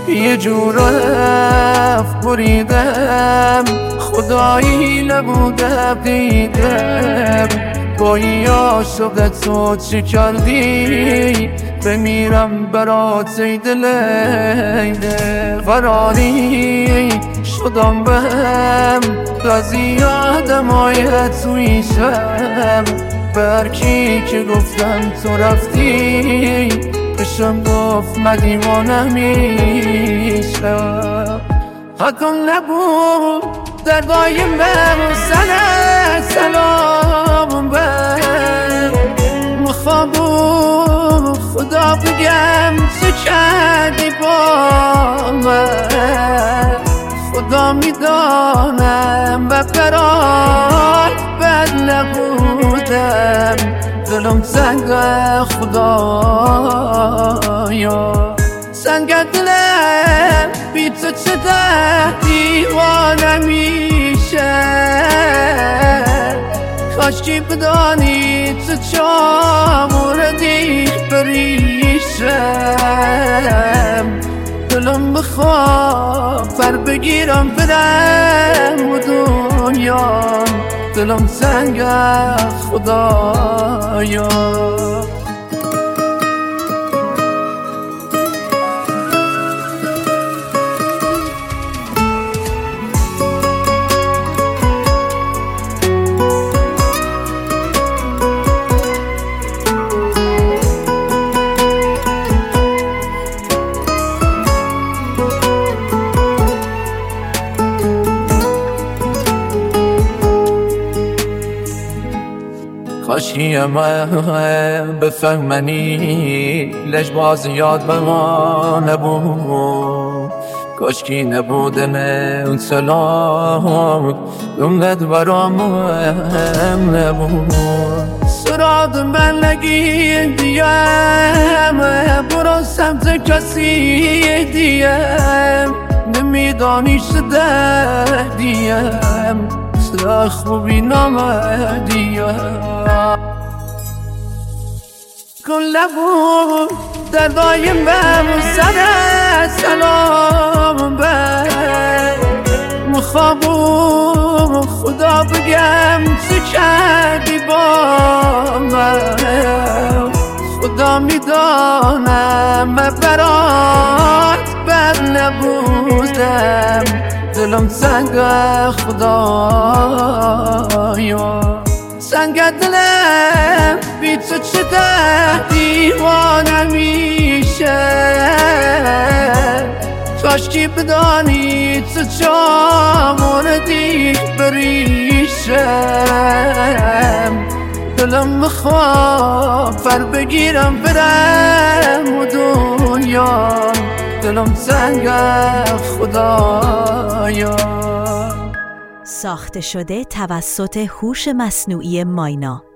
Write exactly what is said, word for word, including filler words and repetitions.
یه جور رفت بریدم، خدایی نبودم دیدم با یه عاشق تو چی کردی، بمیرم برات ای دل ای دل. فراری شدم بهم رازی آدمای توی شم، برکی که گفتم تو رفتی بشم گفت مدیوانه میشم. حکم نبود دردای من سنه سلام بر مخابو خدا بگم چه کردی با من، خدا میدانم و برات بد نبودم، دلم سنگ خدایا سنگ دلم بی تو چه ده دیوانه میشه. کاشکی بدانی تو چاموردی بریشم، دلم بخواه پر بگیرم برم و دنیا، دلم سنگ خدایا. کاشکی من بفهمنی لش باز یاد به ما نبود، کاشکی نبود من سلام اونقدر برام مهم نبود. سراد من نگی دیم برو سمت کسی دیم، نمیدانی شده دیم سر خوبی نامدیم. کن لبون دردای من سر سلام بر مخابو خدا بگم چه کردی با من، خدا میدانم من برات بد نبودم، دلم سنگ خدایا سنگ دلم بی تو چه ده دیوانه میشه. کاشکی بدانی تو چاموردی بریشم، دلم بخواه پر بگیرم برم و دنیا، دلم سنگ خدایا. ساخته شده توسط هوش مصنوعی ماینا.